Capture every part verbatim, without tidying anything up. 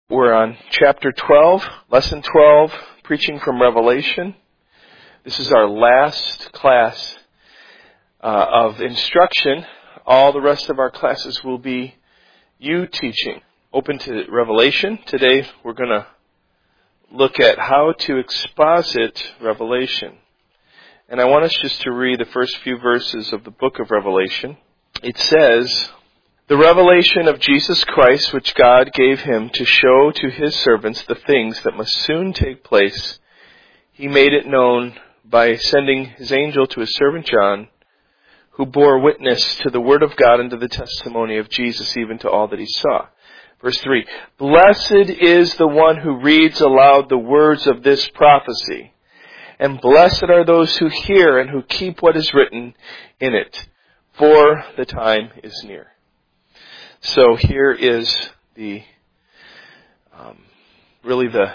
We're on chapter twelve, lesson twelve, preaching from Revelation. This is our last class uh, of instruction. All the rest of our classes will be you teaching. Open to Revelation. Today we're going to look at how to exposit Revelation. And I want us just to read the first few verses of the book of Revelation. It says, "The revelation of Jesus Christ, which God gave him to show to his servants the things that must soon take place, he made it known by sending his angel to his servant John, who bore witness to the word of God and to the testimony of Jesus, even to all that he saw." Verse three, "Blessed is the one who reads aloud the words of this prophecy, and blessed are those who hear and who keep what is written in it, for the time is near." So here is the, um, really the,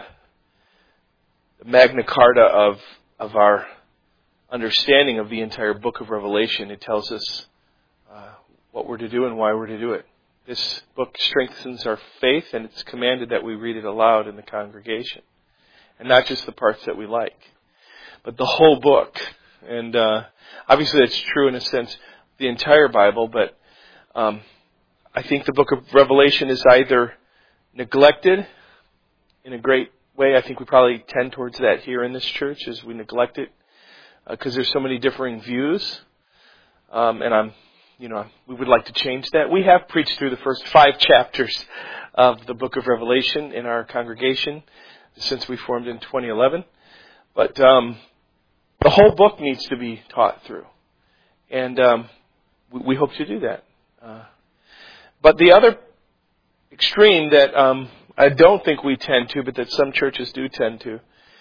the Magna Carta of, of our understanding of the entire book of Revelation. It tells us uh, what we're to do and why we're to do it. This book strengthens our faith, and it's commanded that we read it aloud in the congregation. And not just the parts that we like, but the whole book. And uh, obviously that's true in a sense, the entire Bible, but um, I think the book of Revelation is either neglected in a great way. I think we probably tend towards that here in this church as we neglect it because uh, there's so many differing views. Um, and I'm, you know, we would like to change that. We have preached through the first five chapters of the book of Revelation in our congregation since we formed in twenty eleven. But um, the whole book needs to be taught through. And um, we, we hope to do that. Uh, But the other extreme that um, I don't think we tend to, but that some churches do tend to,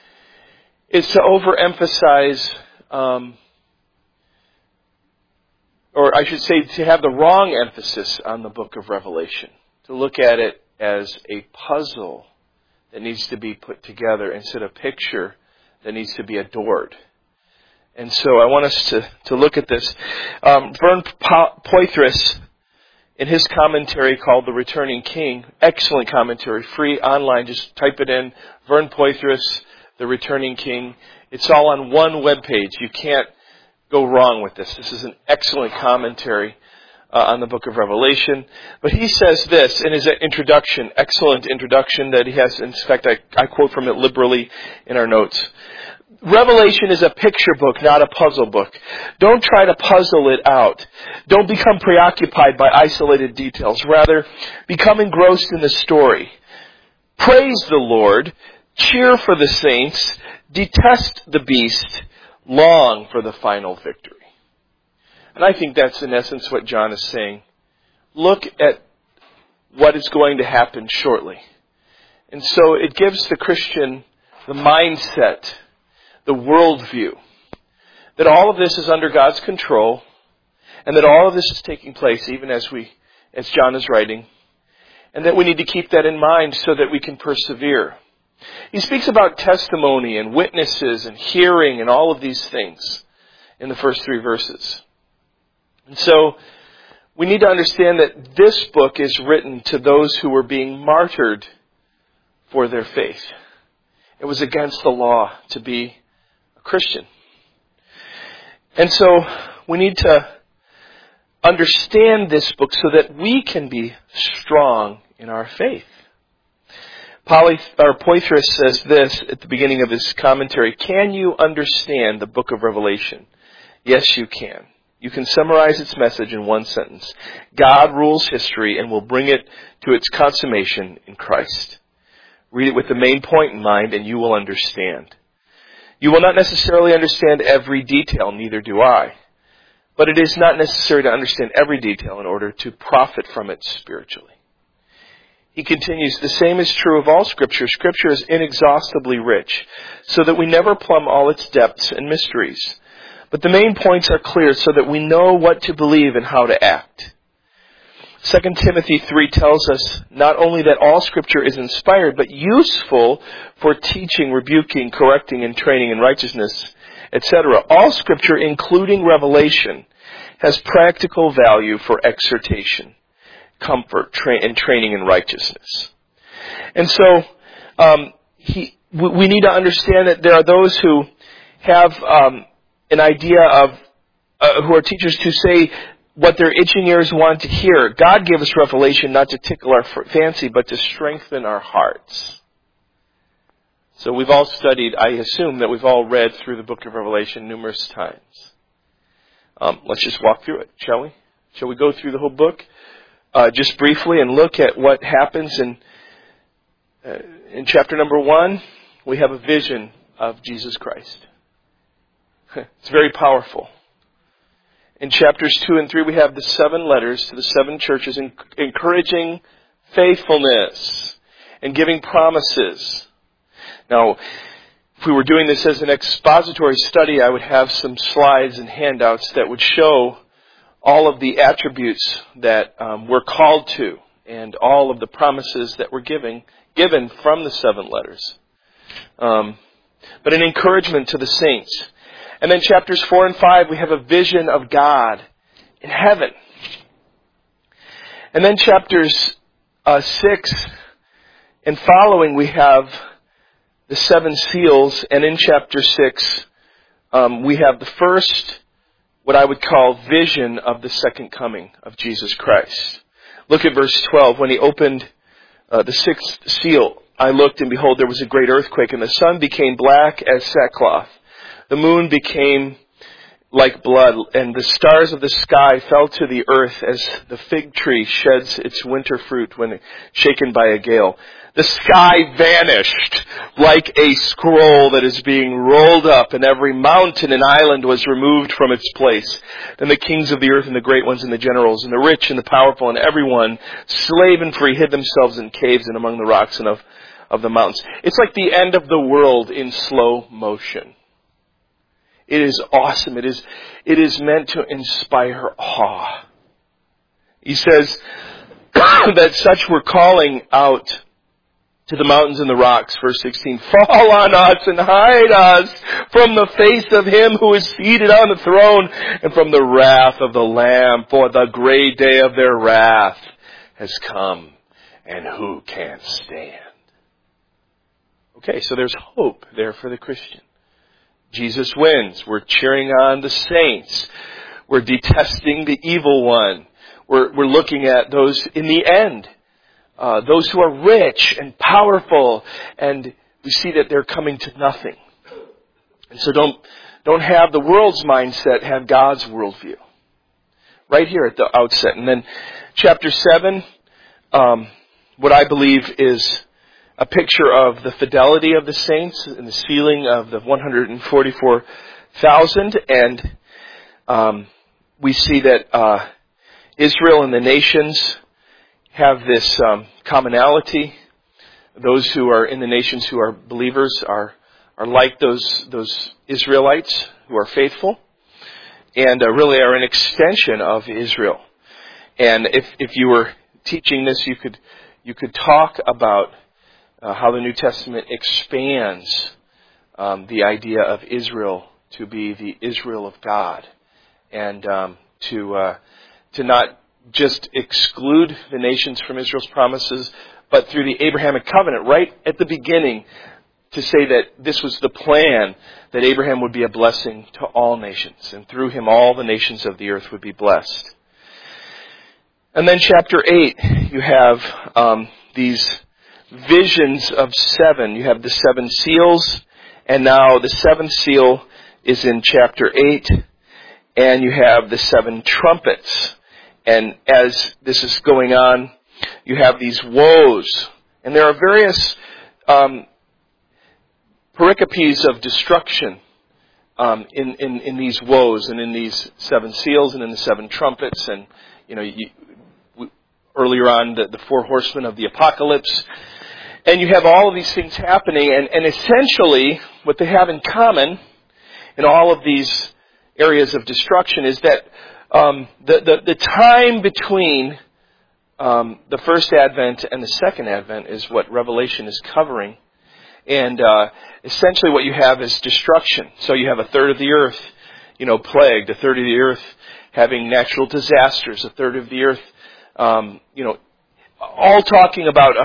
is to overemphasize, um, or I should say to have the wrong emphasis on the book of Revelation, to look at it as a puzzle that needs to be put together instead of a picture that needs to be adored. And so I want us to, to look at this. Um, Vern Poythress, in his commentary called The Returning King, excellent commentary, free online, just type it in, Vern Poythress, The Returning King. It's all on one webpage. You can't go wrong with this. This is an excellent commentary uh, on the book of Revelation. But he says this in his introduction, excellent introduction that he has. In fact, I, I quote from it liberally in our notes. "Revelation is a picture book, not a puzzle book. Don't try to puzzle it out. Don't become preoccupied by isolated details. Rather, become engrossed in the story. Praise the Lord. Cheer for the saints. Detest the beast. Long for the final victory." And I think that's in essence what John is saying. Look at what is going to happen shortly. And so it gives the Christian the mindset, the worldview, that all of this is under God's control, and that all of this is taking place even as we, as John is writing, and that we need to keep that in mind so that we can persevere. He speaks about testimony and witnesses and hearing and all of these things in the first three verses. And so we need to understand that this book is written to those who were being martyred for their faith. It was against the law to be Christian. And so we need to understand this book so that we can be strong in our faith. Poly, or Poythress says this at the beginning of his commentary, "Can you understand the book of Revelation? Yes, you can. You can summarize its message in one sentence. God rules history and will bring it to its consummation in Christ. Read it with the main point in mind and you will understand. You will not necessarily understand every detail, neither do I. But it is not necessary to understand every detail in order to profit from it spiritually." He continues, "The same is true of all Scripture. Scripture is inexhaustibly rich, so that we never plumb all its depths and mysteries. But the main points are clear so that we know what to believe and how to act. Second Timothy three tells us not only that all Scripture is inspired, but useful for teaching, rebuking, correcting, and training in righteousness, et cetera. All Scripture, including Revelation, has practical value for exhortation, comfort, tra- and training in righteousness. And so um, he, we need to understand that there are those who have um, an idea of, uh, who are teachers to say what their itching ears want to hear. God gave us revelation not to tickle our fancy, but to strengthen our hearts. So we've all studied, I assume that we've all read through the book of Revelation numerous times. Um, let's just walk through it, shall we? Shall we go through the whole book uh, just briefly and look at what happens in uh, in chapter number one? We have a vision of Jesus Christ. It's very powerful. In chapters two and three, we have the seven letters to the seven churches, encouraging faithfulness and giving promises. Now, if we were doing this as an expository study, I would have some slides and handouts that would show all of the attributes that um, we're called to and all of the promises that we're giving, given from the seven letters. Um, but an encouragement to the saints. And then chapters four and five, we have a vision of God in heaven. And then chapters uh, six and following, we have the seven seals. And in chapter six, um, we have the first, what I would call, vision of the second coming of Jesus Christ. Look at verse twelve. When he opened uh, the sixth seal, I looked, and behold, there was a great earthquake, and the sun became black as sackcloth. The moon became like blood, and the stars of the sky fell to the earth as the fig tree sheds its winter fruit when shaken by a gale. The sky vanished like a scroll that is being rolled up, and every mountain and island was removed from its place. Then the kings of the earth and the great ones and the generals and the rich and the powerful and everyone, slave and free, hid themselves in caves and among the rocks and of, of the mountains. It's like the end of the world in slow motion. It is awesome. It is, it is meant to inspire awe. He says that such were calling out to the mountains and the rocks, verse sixteen, fall on us and hide us from the face of him who is seated on the throne and from the wrath of the Lamb, for the great day of their wrath has come, and who can stand? Okay, so there's hope there for the Christian. Jesus wins. We're cheering on the saints. We're detesting the evil one. We're, we're looking at those in the end. Uh, those who are rich and powerful, and we see that they're coming to nothing. And so don't, don't have the world's mindset, have God's worldview. Right here at the outset. And then chapter seven, um, what I believe is a picture of the fidelity of the saints and the sealing of the one hundred forty-four thousand. And um, we see that uh, Israel and the nations have this um, commonality. Those who are in the nations who are believers are are like those those Israelites who are faithful, and uh, really are an extension of Israel. And if if you were teaching this, you could you could talk about uh, how the New Testament expands um, the idea of Israel to be the Israel of God, and um, to uh, to not just exclude the nations from Israel's promises, but through the Abrahamic covenant, right at the beginning, to say that this was the plan, that Abraham would be a blessing to all nations, and through him all the nations of the earth would be blessed. And then chapter eight, you have um, these visions of seven. You have the seven seals, and now the seventh seal is in chapter eight, and you have the seven trumpets. And as this is going on, you have these woes. And there are various um, pericopes of destruction um, in, in, in these woes and in these seven seals and in the seven trumpets. And, you know, you, we, earlier on, the, the four horsemen of the apocalypse. And you have all of these things happening. And, and essentially, what they have in common in all of these areas of destruction is that Um, the, the, the time between um, the first advent and the second advent is what Revelation is covering. And uh, essentially what you have is destruction. So you have a third of the earth, you know, plagued, a third of the earth having natural disasters, a third of the earth, um, you know, all talking about uh,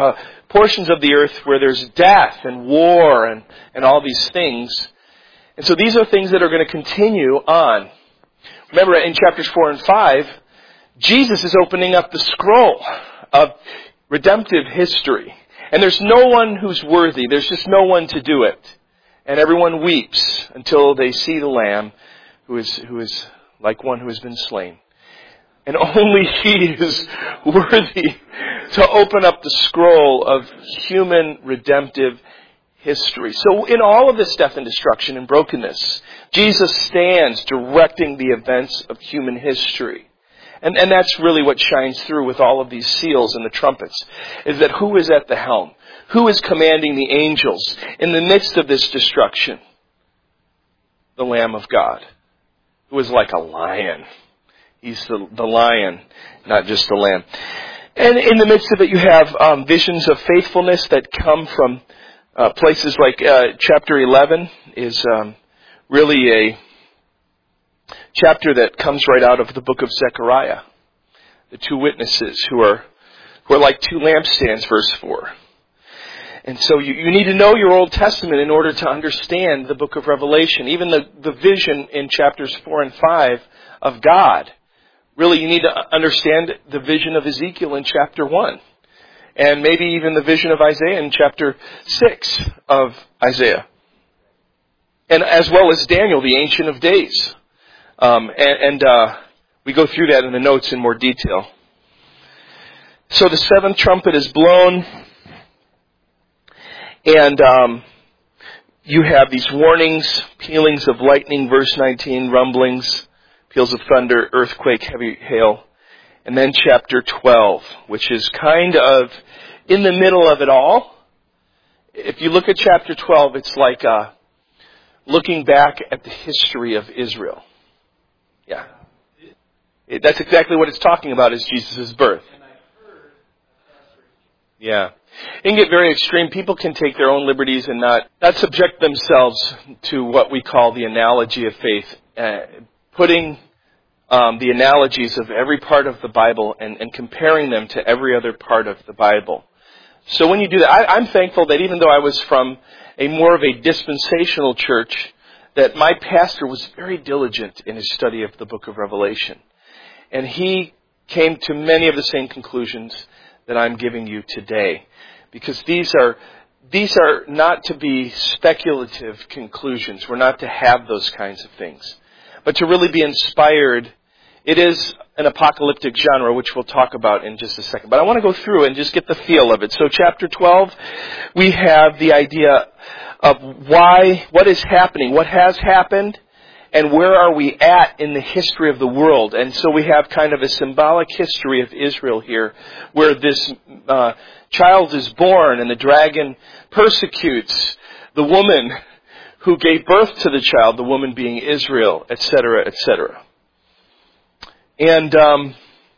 portions of the earth where there's death and war and, and all these things. And so these are things that are going to continue on. Remember, in chapters four and five, Jesus is opening up the scroll of redemptive history. And there's no one who's worthy. There's just no one to do it. And everyone weeps until they see the Lamb who is, who is like one who has been slain. And only He is worthy to open up the scroll of human redemptive history. So in all of this death and destruction and brokenness, Jesus stands directing the events of human history. And, and that's really what shines through with all of these seals and the trumpets, is that who is at the helm? Who is commanding the angels in the midst of this destruction? The Lamb of God, who is like a lion. He's the, the lion, not just the lamb. And in the midst of it, you have um, visions of faithfulness that come from uh, places like uh, chapter eleven is um, really a chapter that comes right out of the book of Zechariah. The two witnesses who are who are like two lampstands, verse four. And so you, you need to know your Old Testament in order to understand the book of Revelation. Even the, the vision in chapters four and five of God. Really, you need to understand the vision of Ezekiel in chapter one. And maybe even the vision of Isaiah in chapter six of Isaiah. And as well as Daniel, the Ancient of Days. Um, and and uh, we go through that in the notes in more detail. So the seventh trumpet is blown. And um, you have these warnings, pealings of lightning, verse nineteen, rumblings, peals of thunder, earthquake, heavy hail. And then chapter twelve, which is kind of in the middle of it all. If you look at chapter twelve, it's like uh, looking back at the history of Israel. Yeah. It, that's exactly what it's talking about, is Jesus' birth. Yeah. It can get very extreme. People can take their own liberties and not, not subject themselves to what we call the analogy of faith. Uh, putting um, the analogies of every part of the Bible and, and comparing them to every other part of the Bible. So when you do that, I, I'm thankful that even though I was from a more of a dispensational church, that my pastor was very diligent in his study of the book of Revelation. And he came to many of the same conclusions that I'm giving you today. Because these are these are not to be speculative conclusions. We're not to have those kinds of things. But to really be inspired. It is an apocalyptic genre, which we'll talk about in just a second. But I want to go through and just get the feel of it. So chapter twelve, we have the idea of why, what is happening, what has happened, and where are we at in the history of the world. And so we have kind of a symbolic history of Israel here, where this uh, child is born and the dragon persecutes the woman who gave birth to the child, the woman being Israel, et cetera, et cetera. And um,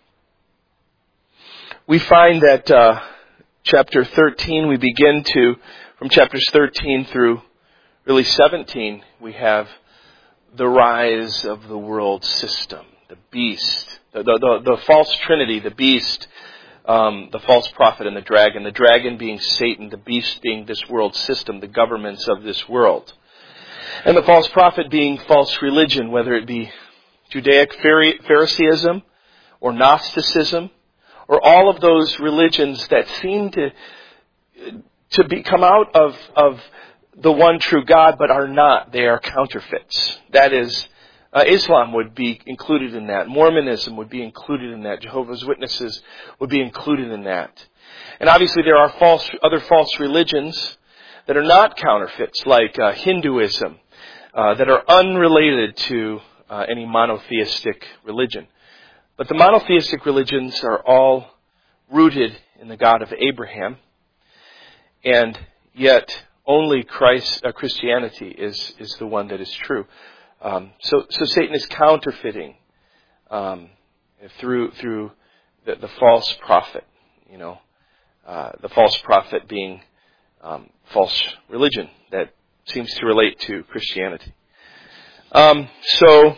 we find that uh, chapter thirteen, we begin to, from chapters thirteen through really seventeen, we have the rise of the world system, the beast, the, the, the, the false trinity, the beast, um, the false prophet and the dragon, the dragon being Satan, the beast being this world system, the governments of this world. And the false prophet being false religion, whether it be Judaic Phariseeism or Gnosticism, or all of those religions that seem to to be come out of of the one true God, but are not. They are counterfeits. That is, uh, Islam would be included in that. Mormonism would be included in that. Jehovah's Witnesses would be included in that. And obviously there are false other false religions that are not counterfeits, like uh, Hinduism, uh, that are unrelated to Uh, any monotheistic religion. But the monotheistic religions are all rooted in the God of Abraham, and yet only Christ, uh, Christianity is, is the one that is true. Um, so, so Satan is counterfeiting um, through through the, the false prophet. You know, uh, the false prophet being um, false religion that seems to relate to Christianity. Um, so,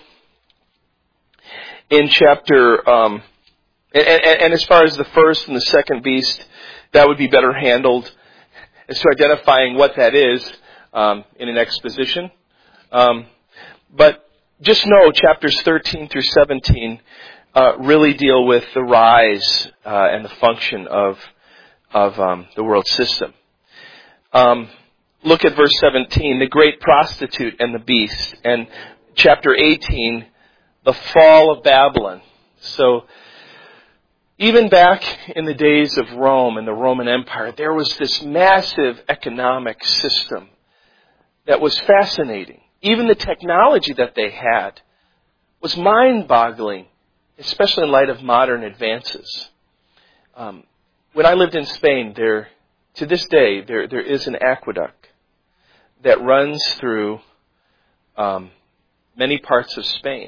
in chapter, um, and, and, and as far as the first and the second beast, that would be better handled as to identifying what that is um, in an exposition. Um, but just know chapters thirteen through seventeen uh, really deal with the rise uh, and the function of of um, the world system. Um, look at verse seventeen, the great prostitute and the beast, and chapter eighteen, the fall of Babylon. So, even back in the days of Rome and the Roman Empire, there was this massive economic system that was fascinating. Even the technology that they had was mind-boggling, especially in light of modern advances. Um, when I lived in Spain, there, to this day, there there is an aqueduct that runs through um, many parts of Spain.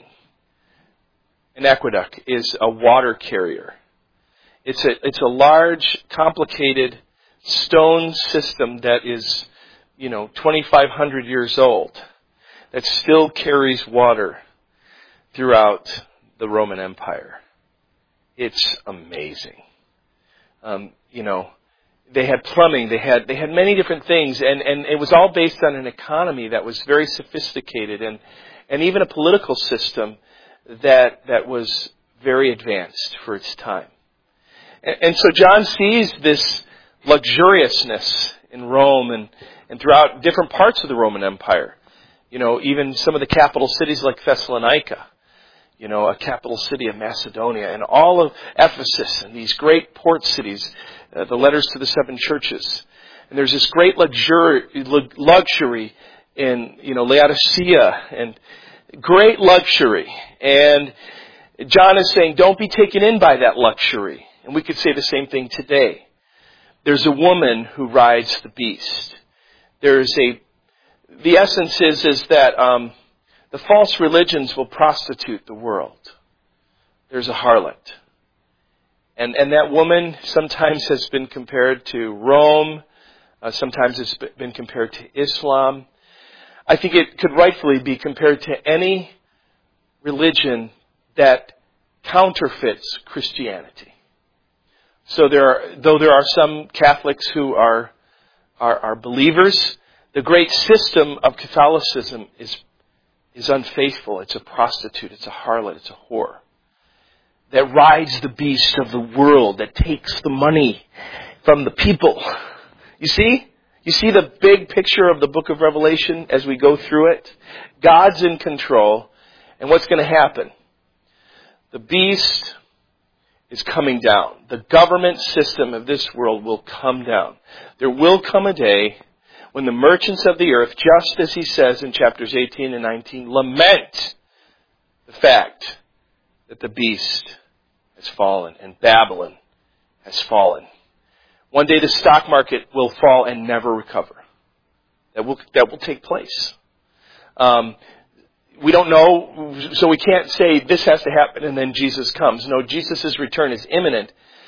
An aqueduct is a water carrier. It's a it's a large, complicated stone system that is, you know, twenty-five hundred years old, that still carries water throughout the Roman Empire. It's amazing. Um, you know, they had plumbing, they had they had many different things, and, and it was all based on an economy that was very sophisticated, and and even a political system that that was very advanced for its time. And, and so John sees this luxuriousness in Rome and, and throughout different parts of the Roman Empire. You know, even some of the capital cities like Thessalonica, you know, a capital city of Macedonia, and all of Ephesus, and these great port cities, uh, the letters to the seven churches. And there's this great luxury, luxury in, you know, Laodicea, and great luxury. And John is saying, don't be taken in by that luxury. And we could say the same thing today. There's a woman who rides the beast. There's a, the essence is, is that um, the false religions will prostitute the world. There's a harlot. And, and that woman sometimes has been compared to Rome. Uh, sometimes it's been compared to Islam. I think it could rightfully be compared to any religion that counterfeits Christianity. So there are, though there are some Catholics who are, are, are believers, the great system of Catholicism is, is unfaithful. It's a prostitute, it's a harlot, it's a whore that rides the beast of the world, that takes the money from the people. You see? You see the big picture of the book of Revelation as we go through it? God's in control. And what's going to happen? The beast is coming down. The government system of this world will come down. There will come a day when the merchants of the earth, just as he says in chapters eighteen and nineteen, lament the fact that the beast has fallen and Babylon has fallen. One day the stock market will fall and never recover. That will that will take place. Um, we don't know, so we can't say this has to happen and then Jesus comes. No, Jesus' return is imminent.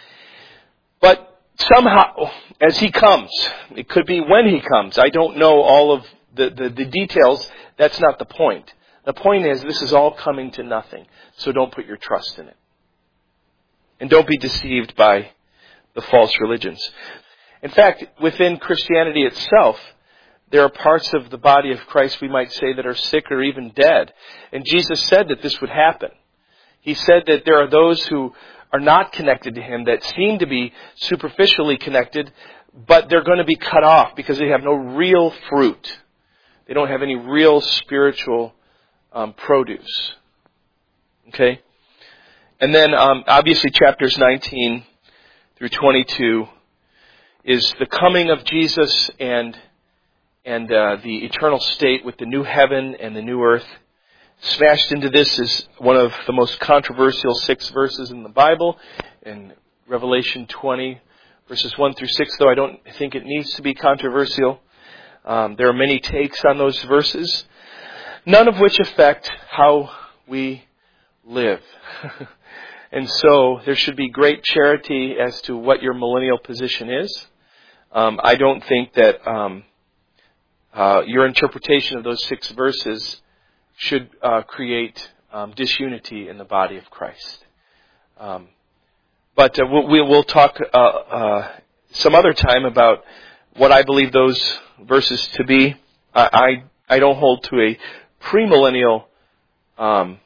But somehow, as he comes, it could be when he comes. I don't know all of the, the, the details. That's not the point. The point is this is all coming to nothing. So don't put your trust in it. And don't be deceived by the false religions. In fact, within Christianity itself, there are parts of the body of Christ, we might say, that are sick or even dead. And Jesus said that this would happen. He said that there are those who are not connected to Him, that seem to be superficially connected, but they're going to be cut off because they have no real fruit. They don't have any real spiritual um, produce. Okay? And then, um, obviously, chapters nineteen through twenty-two is the coming of Jesus and and uh, the eternal state with the new heaven and the new earth. Smashed into this is one of the most controversial six verses in the Bible, in Revelation twenty, verses one through six, though I don't think it needs to be controversial. Um, there are many takes on those verses, none of which affect how we live. And so there should be great charity as to what your millennial position is. Um, I don't think that um, uh, your interpretation of those six verses should uh, create um, disunity in the body of Christ. Um, but uh, we'll, we'll talk uh, uh, some other time about what I believe those verses to be. I I, I don't hold to a premillennial um,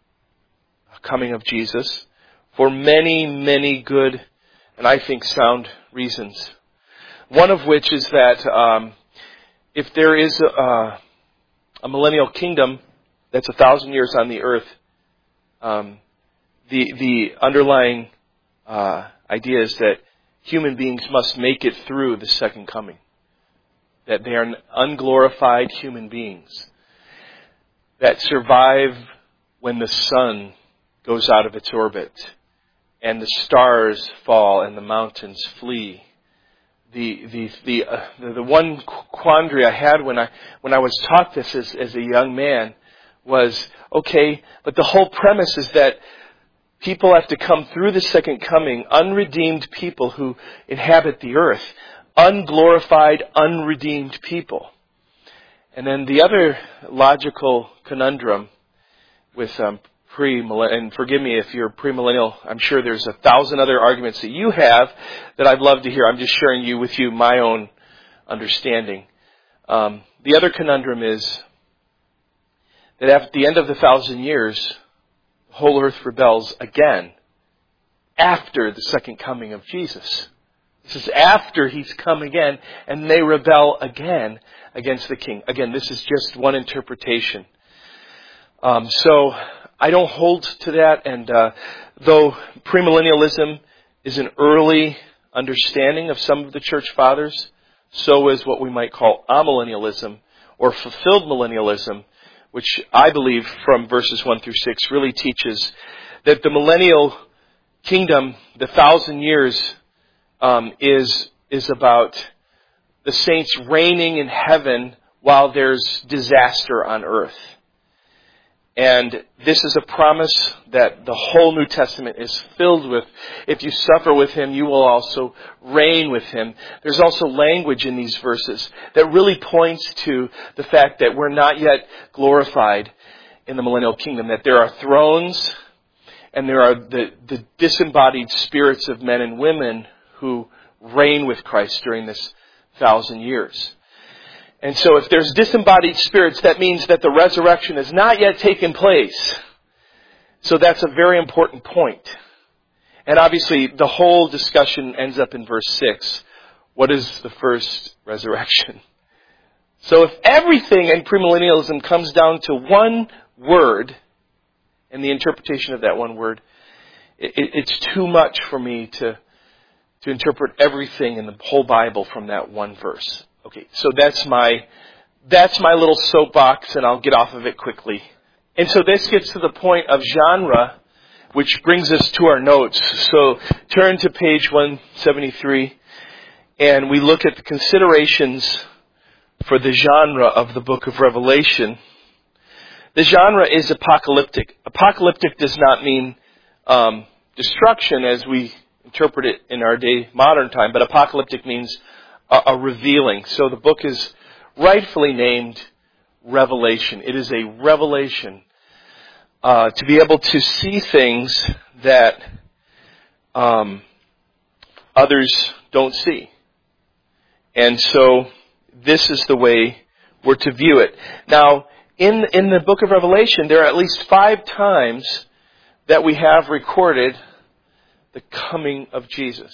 coming of Jesus for many, many good and I think sound reasons. One of which is that um, if there is a, a millennial kingdom that's a thousand years on the earth, um, the the underlying uh, idea is that human beings must make it through the second coming. That they are unglorified human beings that survive when the sun goes out of its orbit and the stars fall and the mountains flee. The the the uh, the, the one quandary I had when I when I was taught this as, as a young man was, okay, but the whole premise is that people have to come through the second coming, unredeemed people who inhabit the earth, unglorified, unredeemed people. And then the other logical conundrum with um, pre-millennial, and forgive me if you're premillennial, I'm sure there's a thousand other arguments that you have that I'd love to hear. I'm just sharing you with you my own understanding. Um, the other conundrum is that at the end of the thousand years, the whole earth rebels again after the second coming of Jesus. This is after He's come again, and they rebel again against the King. Again, this is just one interpretation. Um, so I don't hold to that, and uh, though premillennialism is an early understanding of some of the church fathers, so is what we might call amillennialism or fulfilled millennialism, which I believe from verses one through six really teaches that the millennial kingdom, the thousand years, um, is is about the saints reigning in heaven while there's disaster on earth. And this is a promise that the whole New Testament is filled with. If you suffer with Him, you will also reign with Him. There's also language in these verses that really points to the fact that we're not yet glorified in the millennial kingdom, that there are thrones and there are the, the disembodied spirits of men and women who reign with Christ during this thousand years. And so if there's disembodied spirits, that means that the resurrection has not yet taken place. So that's a very important point. And obviously, the whole discussion ends up in verse six. What is the first resurrection? So if everything in premillennialism comes down to one word, and the interpretation of that one word, it, it's too much for me to, to interpret everything in the whole Bible from that one verse. Okay, so that's my that's my little soapbox, and I'll get off of it quickly. And so this gets to the point of genre, which brings us to our notes. So turn to page one seventy-three, and we look at the considerations for the genre of the book of Revelation. The genre is apocalyptic. Apocalyptic does not mean um, destruction as we interpret it in our day, modern time, but apocalyptic means a, a revealing. So the book is rightfully named Revelation. It is a revelation uh, to be able to see things that um, others don't see. And so this is the way we're to view it. Now, in in the book of Revelation, there are at least five times that we have recorded the coming of Jesus.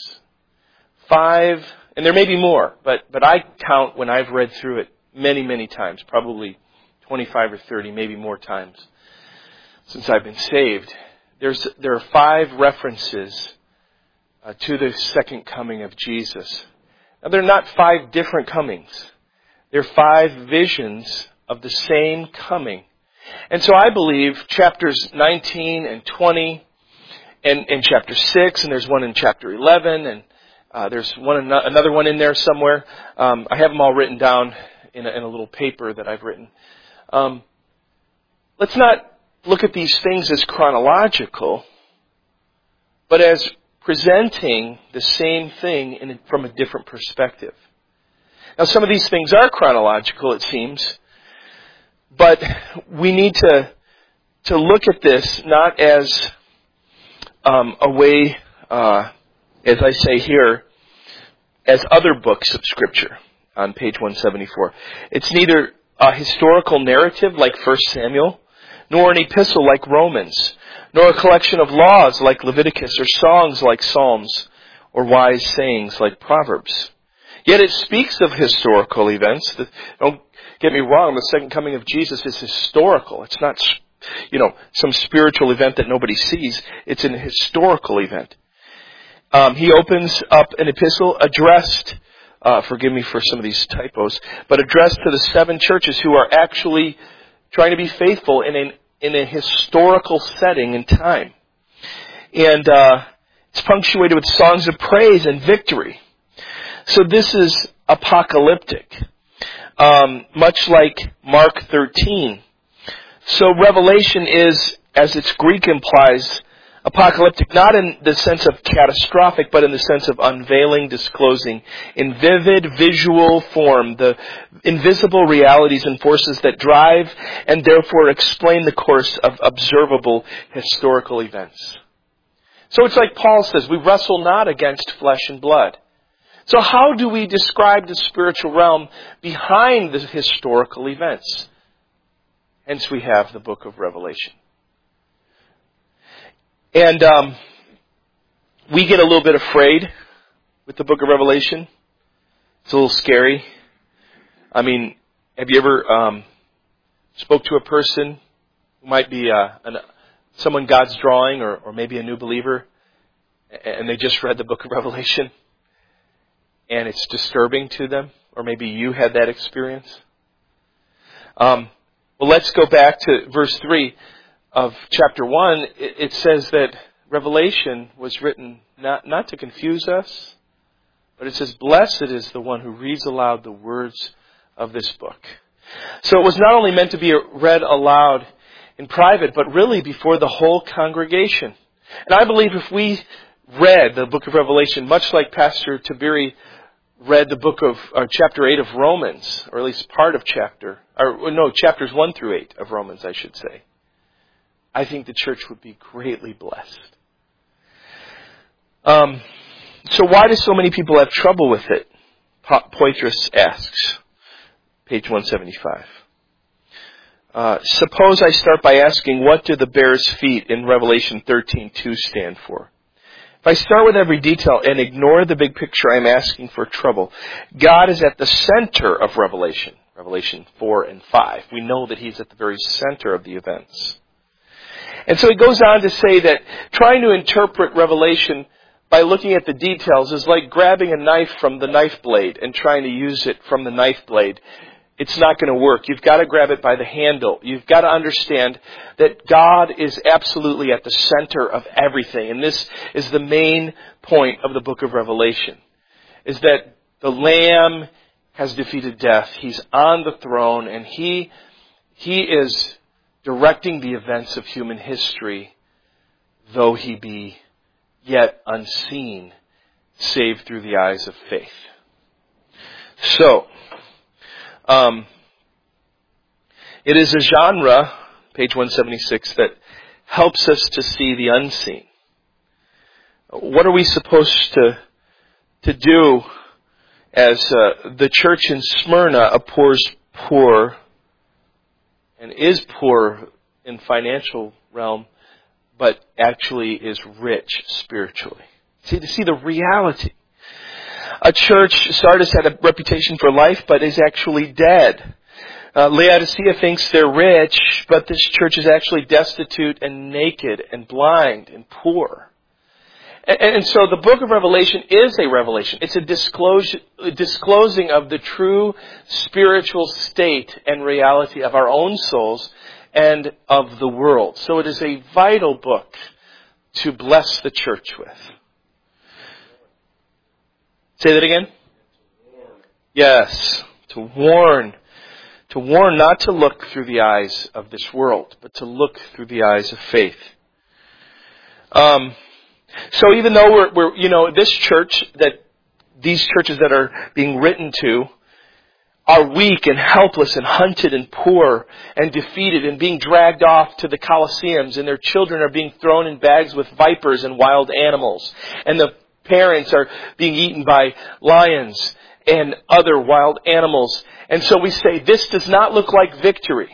Five, and there may be more, but, but I count when I've read through it many, many times, probably twenty-five or thirty, maybe more times since I've been saved. There's there are five references uh, to the second coming of Jesus. Now, they're not five different comings. They're five visions of the same coming. And so I believe chapters nineteen and twenty and, and chapter six, and there's one in chapter eleven, and uh, there's one another one in there somewhere. Um, I have them all written down in a, in a little paper that I've written. Um, let's not look at these things as chronological, but as presenting the same thing in, from a different perspective. Now, some of these things are chronological, it seems, but we need to to look at this not as um, a way, uh, as I say here, as other books of Scripture on page one seventy-four. It's neither a historical narrative like First Samuel, nor an epistle like Romans, nor a collection of laws like Leviticus, or songs like Psalms, or wise sayings like Proverbs. Yet it speaks of historical events. Don't get me wrong, the second coming of Jesus is historical. It's not, you know, some spiritual event that nobody sees. It's an historical event. Um, he opens up an epistle addressed, uh, forgive me for some of these typos, but addressed to the seven churches who are actually trying to be faithful in a, in a historical setting and time. And uh, it's punctuated with songs of praise and victory. So this is apocalyptic, um, much like Mark thirteen. So Revelation is, as its Greek implies, apocalyptic, not in the sense of catastrophic, but in the sense of unveiling, disclosing, in vivid visual form, the invisible realities and forces that drive and therefore explain the course of observable historical events. So it's like Paul says, we wrestle not against flesh and blood. So how do we describe the spiritual realm behind the historical events? Hence we have the book of Revelation. And um, we get a little bit afraid with the book of Revelation. It's a little scary. I mean, have you ever um, spoke to a person who might be uh, an, someone God's drawing, or, or maybe a new believer, and they just read the book of Revelation? And it's disturbing to them, or maybe you had that experience. Um, well, let's go back to verse three of chapter one. It, it says that Revelation was written not, not to confuse us, but it says, "Blessed is the one who reads aloud the words of this book." So it was not only meant to be read aloud in private, but really before the whole congregation. And I believe if we read the book of Revelation, much like Pastor Tiberi read the book of, or chapter eight of Romans, or at least part of chapter, or no, chapters one through eight of Romans, I should say, I think the church would be greatly blessed. Um, so why do so many people have trouble with it? Poitras asks, page one seventy-five. Uh, suppose I start by asking, what do the bear's feet in Revelation thirteen two stand for? If I start with every detail and ignore the big picture, I'm asking for trouble. God is at the center of Revelation, Revelation four and five. We know that He's at the very center of the events. And so he goes on to say that trying to interpret Revelation by looking at the details is like grabbing a knife from the knife blade and trying to use it from the knife blade. It's not going to work. You've got to grab it by the handle. You've got to understand that God is absolutely at the center of everything. And this is the main point of the book of Revelation, is that the Lamb has defeated death. He's on the throne, and He, he is directing the events of human history, though He be yet unseen, save through the eyes of faith. So, Um, it is a genre, page one seventy-six, that helps us to see the unseen. What are we supposed to to do as uh, the church in Smyrna abhors poor and is poor in financial realm, but actually is rich spiritually? See, to see the reality. A church, Sardis had a reputation for life, but is actually dead. Uh, Laodicea thinks they're rich, but this church is actually destitute and naked and blind and poor. And, and so the book of Revelation is a revelation. It's a disclosure, disclosing of the true spiritual state and reality of our own souls and of the world. So it is a vital book to bless the church with. Say that again? Yes, to warn. To warn not to look through the eyes of this world, but to look through the eyes of faith. Um, so even though we're, we're, you know, this church, that these churches that are being written to are weak and helpless and hunted and poor and defeated and being dragged off to the Colosseums, and their children are being thrown in bags with vipers and wild animals. And the parents are being eaten by lions and other wild animals. And so we say, this does not look like victory.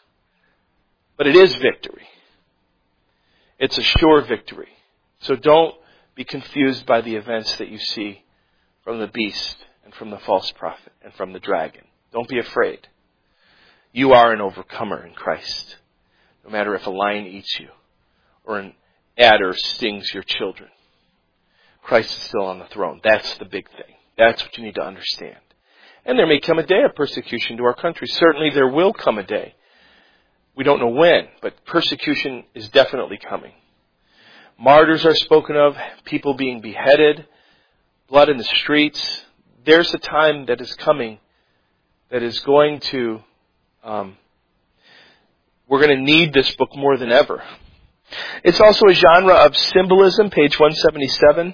But it is victory. It's a sure victory. So don't be confused by the events that you see from the beast and from the false prophet and from the dragon. Don't be afraid. You are an overcomer in Christ. No matter if a lion eats you or an adder stings your children. Christ is still on the throne. That's the big thing. That's what you need to understand. And there may come a day of persecution to our country. Certainly there will come a day. We don't know when, but persecution is definitely coming. Martyrs are spoken of, people being beheaded, blood in the streets. There's a time that is coming that is going to, um, we're going to need this book more than ever. It's also a genre of symbolism, page one seventy-seven.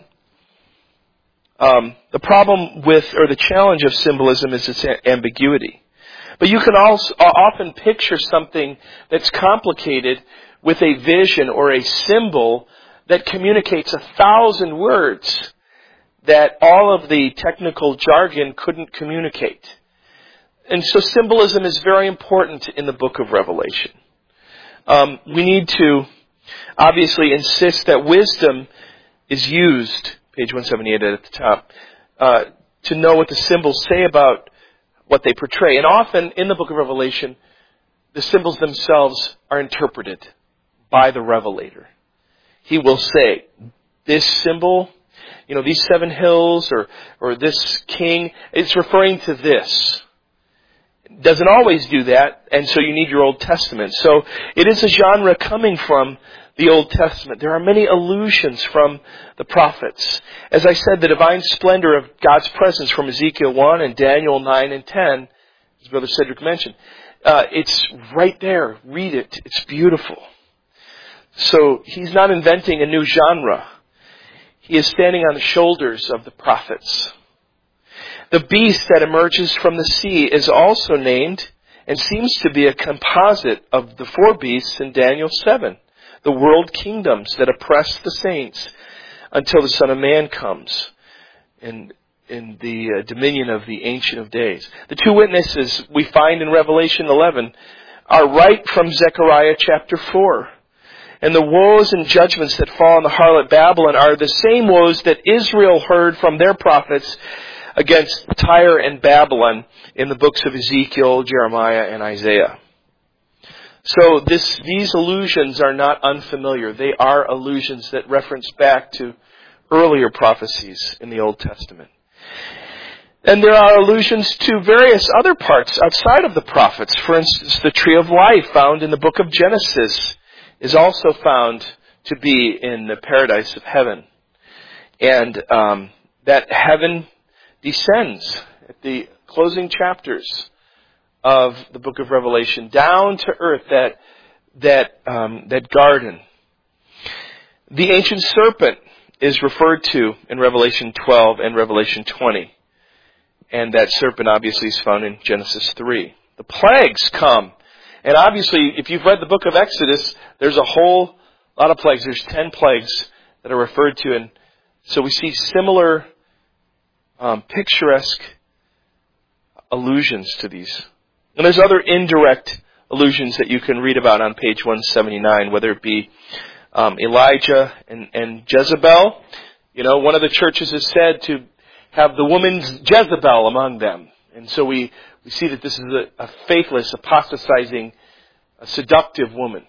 Um, the problem with, or the challenge of symbolism is its ambiguity. But you can also often picture something that's complicated with a vision or a symbol that communicates a thousand words that all of the technical jargon couldn't communicate. And so symbolism is very important in the book of Revelation. Um, we need to obviously insist that wisdom is used, page one seventy-eight at the top, uh, to know what the symbols say about what they portray. And often in the book of Revelation, the symbols themselves are interpreted by the revelator. He will say, this symbol, you know, these seven hills or, or this king, it's referring to this. It doesn't always do that, and so you need your Old Testament. So it is a genre coming from the Old Testament. There are many allusions from the prophets. As I said, the divine splendor of God's presence from Ezekiel one and Daniel nine and ten, as Brother Cedric mentioned, uh, it's right there. Read it. It's beautiful. So he's not inventing a new genre. He is standing on the shoulders of the prophets. The beast that emerges from the sea is also named and seems to be a composite of the four beasts in Daniel seven. The world kingdoms that oppress the saints until the Son of Man comes in, in the uh, dominion of the Ancient of Days. The two witnesses we find in Revelation eleven are right from Zechariah chapter four. And the woes and judgments that fall on the harlot Babylon are the same woes that Israel heard from their prophets against Tyre and Babylon in the books of Ezekiel, Jeremiah, and Isaiah. So this, these allusions are not unfamiliar. They are allusions that reference back to earlier prophecies in the Old Testament. And there are allusions to various other parts outside of the prophets. For instance, the tree of life found in the book of Genesis is also found to be in the paradise of heaven. And um, that heaven descends at the closing chapters of the book of Revelation down to earth, that that um, that garden. The ancient serpent is referred to in Revelation twelve and Revelation twenty. And that serpent obviously is found in Genesis three. The plagues come. And obviously, if you've read the book of Exodus, there's a whole lot of plagues. There's ten plagues that are referred to. And so we see similar um, picturesque allusions to these. And there's other indirect allusions that you can read about on page one seventy-nine, whether it be um, Elijah and, and Jezebel. You know, one of the churches is said to have the woman's Jezebel among them. And so we, we see that this is a, a faithless, apostatizing, a seductive woman,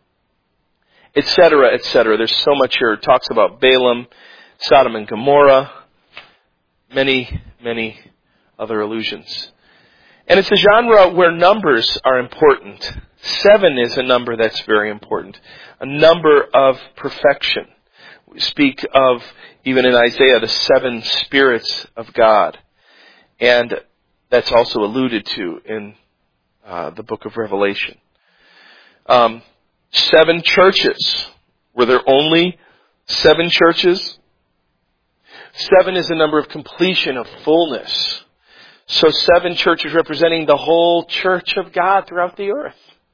et cetera, et cetera. There's so much here. It talks about Balaam, Sodom and Gomorrah, many, many other allusions. And it's a genre where numbers are important. Seven is a number that's very important. A number of perfection. We speak of, even in Isaiah, the seven spirits of God. And that's also alluded to in uh, the book of Revelation. Um, seven churches. Were there only seven churches? Seven is a number of completion, of fullness. So seven churches representing the whole church of God throughout the earth.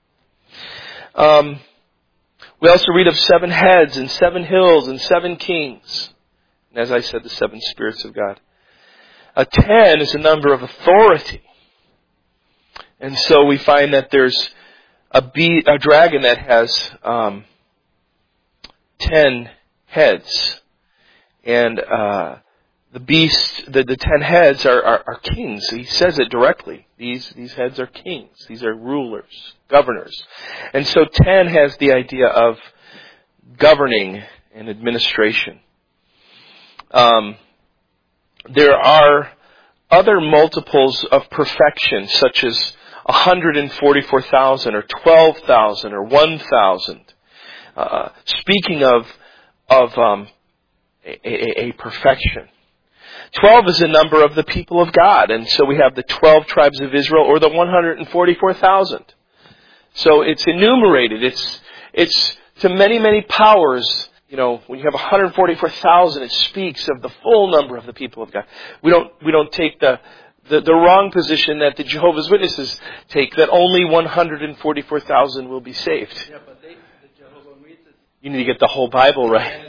Um, we also read of seven heads and seven hills and seven kings. And as I said, the seven spirits of God. A ten is a number of authority. And so we find that there's a, bee, a dragon that has um, ten heads. And uh, the beast, the, the ten heads are, are, are kings. He says it directly. These, these heads are kings. These are rulers, governors. And so ten has the idea of governing and administration. Um, there are other multiples of perfection, such as one hundred forty-four thousand or twelve thousand or one thousand. Uh, speaking of of um, a, a, a perfection. twelve is the number of the people of God. And so we have the twelve tribes of Israel or the one hundred forty-four thousand. So it's enumerated. It's it's to many, many powers. You know, when you have one hundred forty-four thousand, it speaks of the full number of the people of God. We don't we don't take the The, the wrong position that the Jehovah's Witnesses take, that only one hundred forty-four thousand will be saved. Yeah, but they, the Jehovah's Witnesses, you need to get the whole Bible right.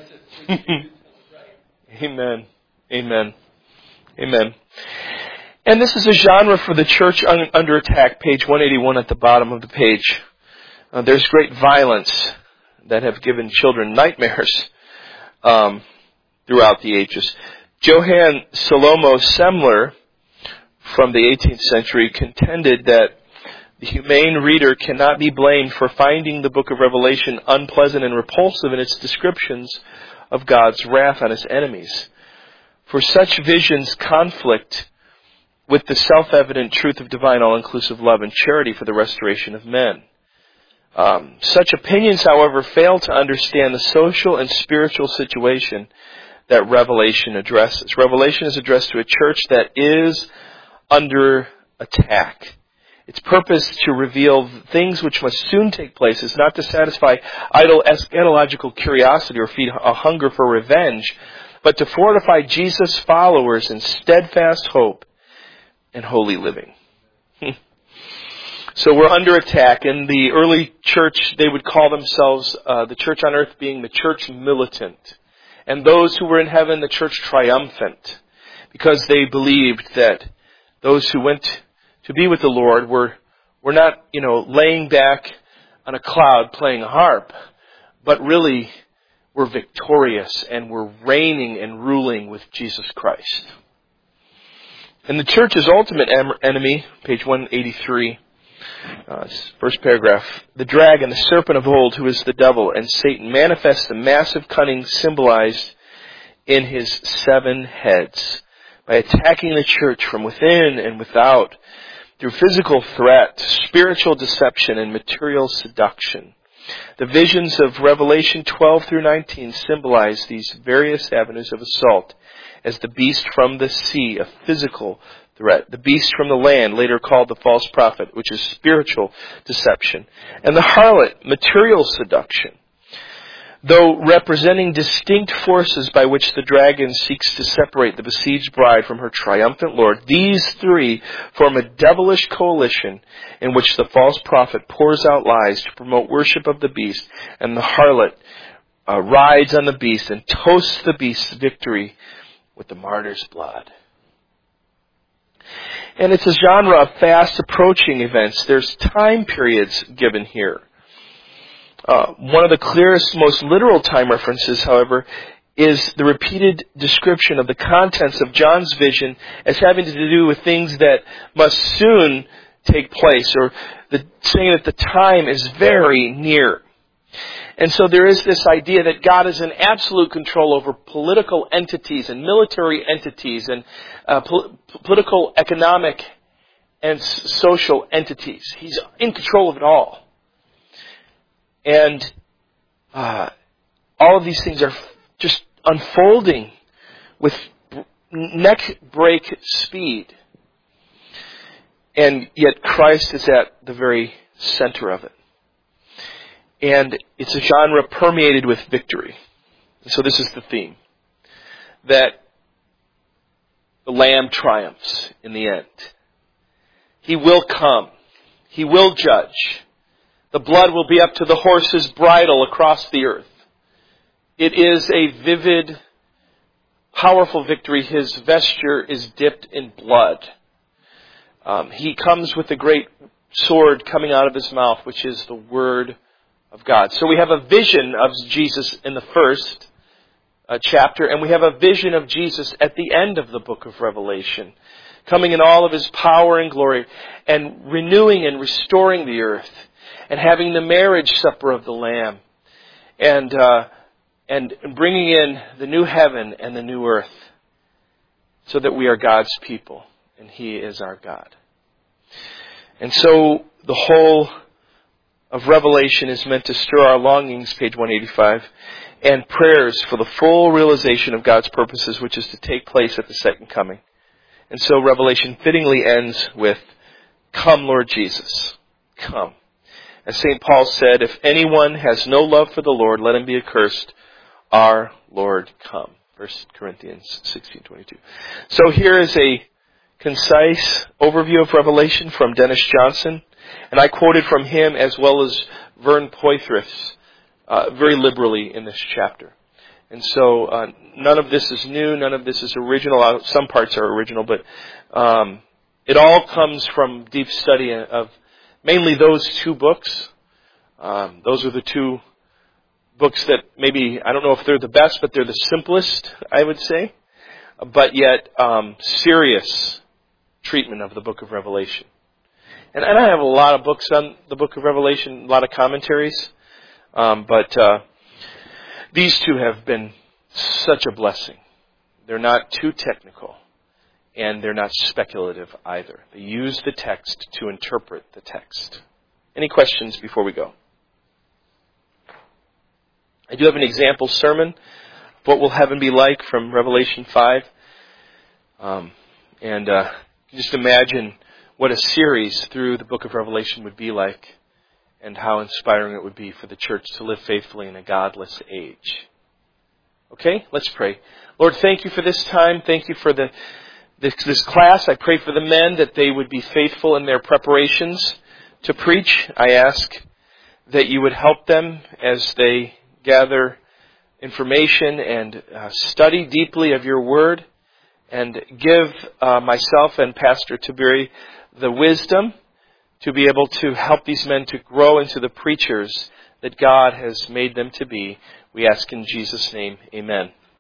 Amen. Amen. Amen. And this is a genre for the church un- under attack, page one eighty-one at the bottom of the page. Uh, there's great violence that have given children nightmares um, throughout the ages. Johann Salomo Semler, from the eighteenth century, contended that the humane reader cannot be blamed for finding the book of Revelation unpleasant and repulsive in its descriptions of God's wrath on his enemies. For such visions conflict with the self-evident truth of divine all-inclusive love and charity for the restoration of men. Um, such opinions, however, fail to understand the social and spiritual situation that Revelation addresses. Revelation is addressed to a church that is under attack. Its purpose to reveal things which must soon take place is not to satisfy idle eschatological curiosity or feed a hunger for revenge, but to fortify Jesus' followers in steadfast hope and holy living. So we're under attack. In the early church, they would call themselves uh, the church on earth being the church militant, and those who were in heaven the church triumphant, because they believed that those who went to be with the Lord were, were not, you know, laying back on a cloud playing a harp, but really were victorious and were reigning and ruling with Jesus Christ. And the church's ultimate em- enemy, page one eighty-three, uh, first paragraph, the dragon, the serpent of old, who is the devil, and Satan manifests the massive cunning symbolized in his seven heads, by attacking the church from within and without, through physical threat, spiritual deception, and material seduction. The visions of Revelation twelve through nineteen symbolize these various avenues of assault as the beast from the sea, a physical threat, the beast from the land, later called the false prophet, which is spiritual deception, and the harlot, material seduction. Though representing distinct forces by which the dragon seeks to separate the besieged bride from her triumphant Lord, these three form a devilish coalition in which the false prophet pours out lies to promote worship of the beast, and the harlot uh, rides on the beast and toasts the beast's victory with the martyr's blood. And it's a genre of fast approaching events. There's time periods given here. Uh, one of the clearest, most literal time references, however, is the repeated description of the contents of John's vision as having to do with things that must soon take place, or the, saying that the time is very near. And so there is this idea that God is in absolute control over political entities and military entities and uh, pol- political, economic, and s- social entities. He's in control of it all. And uh, all of these things are just unfolding with neck-break speed. And yet Christ is at the very center of it. And it's a genre permeated with victory. And so this is the theme. That the Lamb triumphs in the end. He will come. He will judge. The blood will be up to the horse's bridle across the earth. It is a vivid powerful victory. His vesture is dipped in blood. Um, he comes with a great sword coming out of his mouth, which is the Word of God. So we have a vision of Jesus in the first uh, chapter, and we have a vision of Jesus at the end of the book of Revelation, coming in all of his power and glory, and renewing and restoring the earth, and having the marriage supper of the Lamb, and uh, and bringing in the new heaven and the new earth, so that we are God's people, and He is our God. And so the whole of Revelation is meant to stir our longings, page one eighty-five, and prayers for the full realization of God's purposes, which is to take place at the second coming. And so Revelation fittingly ends with, "Come, Lord Jesus, come." As Saint Paul said, "If anyone has no love for the Lord, let him be accursed. Our Lord, come." First Corinthians sixteen twenty-two. So here is a concise overview of Revelation from Dennis Johnson. And I quoted from him as well as Vern Poythress uh, very liberally in this chapter. And so uh, none of this is new, none of this is original. Some parts are original, but um, it all comes from deep study of mainly those two books. Um, those are the two books that maybe, I don't know if they're the best, but they're the simplest, I would say. But yet, um, serious treatment of the book of Revelation. And, and I have a lot of books on the book of Revelation, a lot of commentaries. Um, but uh, these two have been such a blessing. They're not too technical, and they're not speculative either. They use the text to interpret the text. Any questions before we go? I do have an example sermon, What Will Heaven Be Like, from Revelation five. Um, and uh, just imagine what a series through the book of Revelation would be like, and how inspiring it would be for the church to live faithfully in a godless age. Okay, let's pray. Lord, thank you for this time. Thank you for the this, this class. I pray for the men that they would be faithful in their preparations to preach. I ask that you would help them as they gather information and uh, study deeply of your word, and give uh, myself and Pastor Tiberi the wisdom to be able to help these men to grow into the preachers that God has made them to be. We ask in Jesus' name, amen.